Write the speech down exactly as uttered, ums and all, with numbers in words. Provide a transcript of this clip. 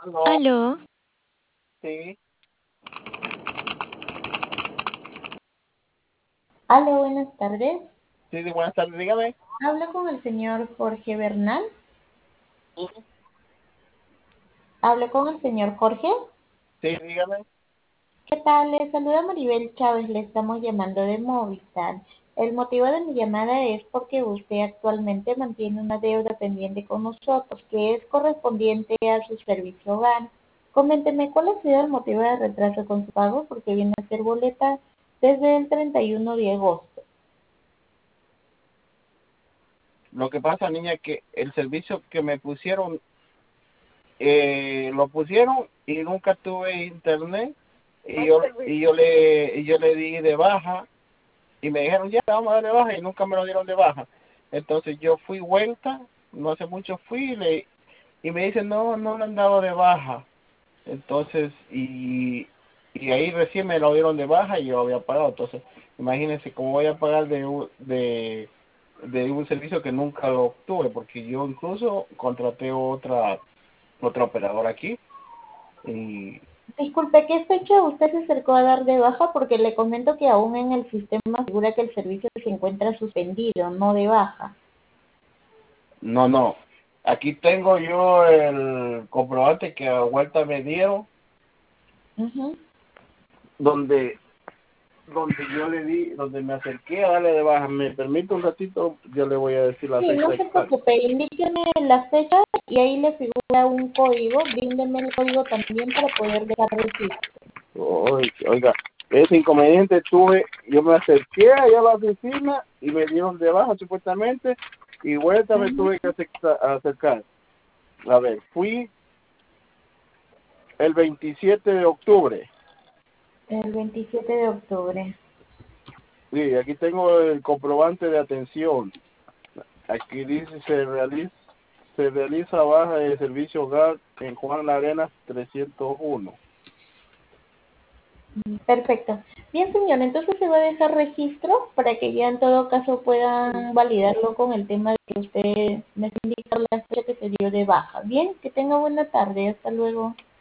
Aló, Aló, sí, Hola, buenas tardes. sí, sí, buenas tardes, dígame. Hablo con el señor Jorge Bernal. Sí, Hablo con el señor Jorge. sí, dígame. ¿Qué tal? Le saluda Maribel Chávez. Le estamos llamando de Movistar. El motivo de mi llamada es porque usted actualmente mantiene una deuda pendiente con nosotros que es correspondiente a su servicio hogar. Coménteme cuál ha sido el motivo de retraso con su pago porque viene a ser boleta desde el treinta y uno de agosto. Lo que pasa, niña, es que el servicio que me pusieron, eh, lo pusieron y nunca tuve internet y yo, y yo le, y yo le di de baja y me dijeron ya vamos a darle baja y nunca me lo dieron de baja. Entonces yo fui vuelta, no hace mucho fui y, le, y me dicen no, no me han dado de baja. Entonces, y, y ahí recién me lo dieron de baja y yo había pagado. Entonces, imagínense cómo voy a pagar de, un- de, de un servicio que nunca lo obtuve, porque yo incluso contraté otra, otra operadora aquí. Y Disculpe, ¿qué fecha usted se acercó a dar de baja? Porque le comento que aún en el sistema figura que el servicio se encuentra suspendido, no de baja. no, no. Aquí tengo yo el comprobante que a vuelta me dieron, Ujú. donde donde yo le di, donde me acerqué a darle de baja. ¿Me permite un ratito? Yo le voy a decir la Sí, fecha no se exacta. preocupe, indíqueme la fecha y ahí le figura un código, bríndeme el código también para poder dejar registro. Oiga, oiga, ese inconveniente tuve, yo me acerqué allá a la oficina y me dieron de baja supuestamente y vuelta me Ujú. tuve que acerca- acercar. A ver, fui el veintisiete de octubre. El veintisiete de octubre. Sí, aquí tengo el comprobante de atención. Aquí dice se realiza se realiza baja de servicio hogar en Juan Arenas trescientos uno. Perfecto. Bien, señor, entonces se va a dejar registro para que ya en todo caso puedan validarlo con el tema de que usted me indica la fecha que se dio de baja. Bien, que tenga buena tarde. Hasta luego.